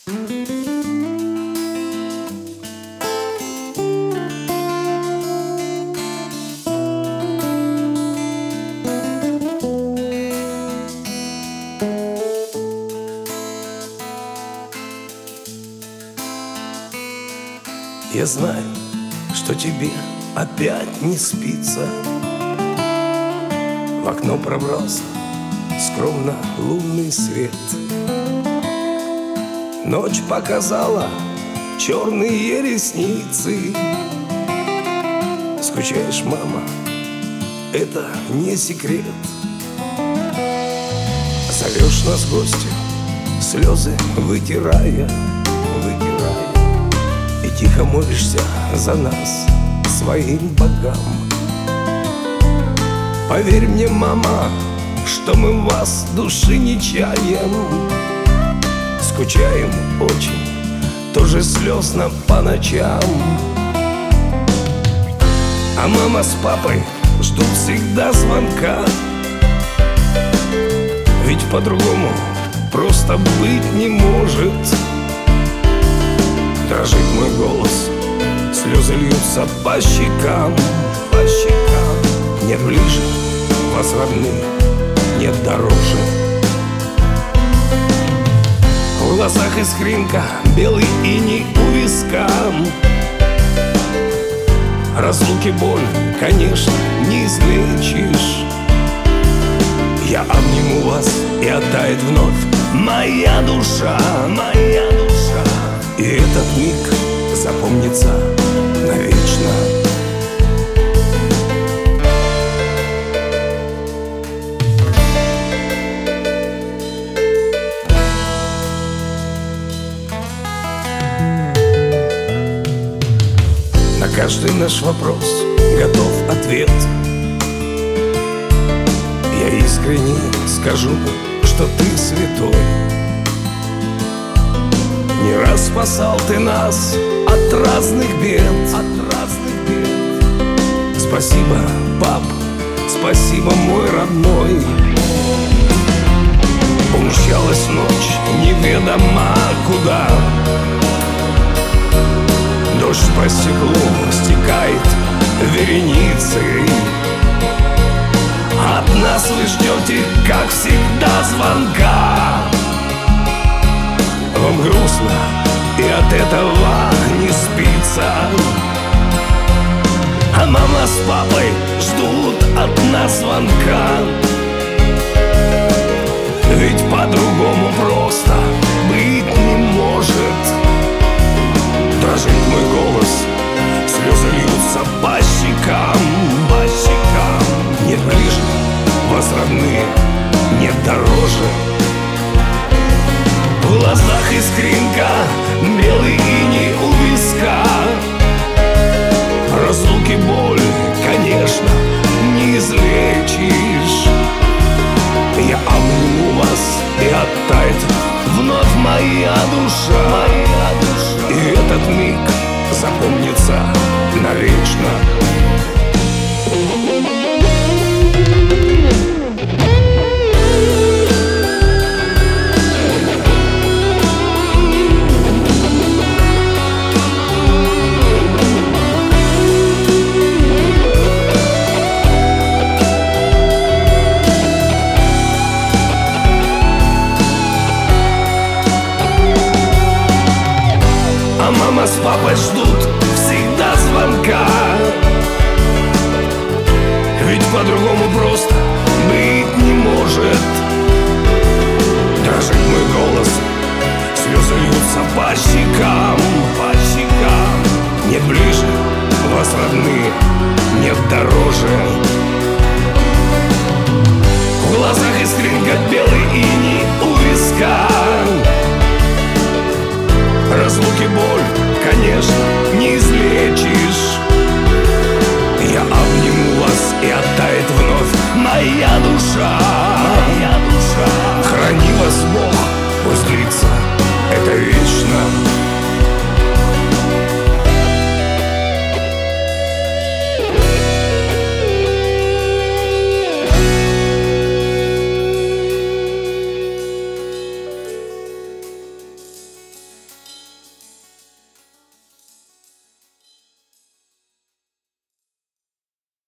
Я знаю, что тебе опять не спится. В окно пробрался скромно лунный свет. Ночь показала черные ресницы. Скучаешь, мама, это не секрет. Зовешь нас в гости, слезы вытирая, и тихо молишься за нас своим богам. Поверь мне, мама, что мы в вас души не чаем. Скучаем очень, тоже слезно по ночам. А мама с папой ждут всегда звонка. Ведь по-другому просто быть не может. Дрожит мой голос, слезы льются по щекам, Нет ближе, вас родные, нет дороже. В глазах искринка, белый иней у виска. Разлуки боль, конечно, не излечишь. Я обниму вас, и оттает вновь моя душа. И этот миг запомнится навечно. На каждый наш вопрос готов ответ. Я искренне скажу, что ты святой. Не раз спасал ты нас от разных бед. Спасибо, пап, спасибо, мой родной. Умчалась ночь неведомо куда. Дождь по стеклу стекает вереницей. От нас вы ждете, как всегда, звонка. Вам грустно, и от этого не спится. А мама с папой ждут от нас звонка. Ведь по-другому просто быть не может. Дрожит мой голос, слезы льются по щекам. Нет ближе, вас родные, нет дороже. В глазах искринка, белый иней у виска. Разлуки боль, конечно, не излечишь. Я обниму вас, и оттает вновь моя душа. И этот миг запомнится навечно. Мама с папой ждут всегда звонка. Ведь по-другому просто быть не может.